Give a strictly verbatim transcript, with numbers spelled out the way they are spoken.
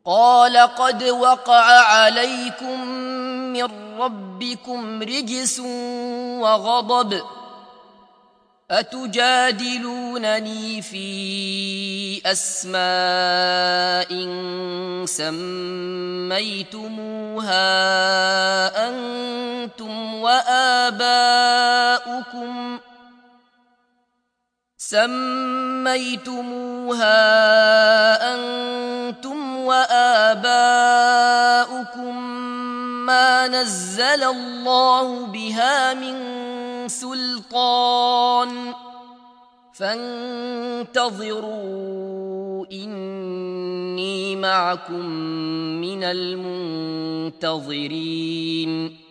قال قد وقع عليكم من ربكم رجس وغضب أتجادلونني في أسماء سميتموها أنتم وآباؤكم سميتموها أنتم وآباؤكم ما نزل الله بها من سلطان فانتظروا إني معكم من المنتظرين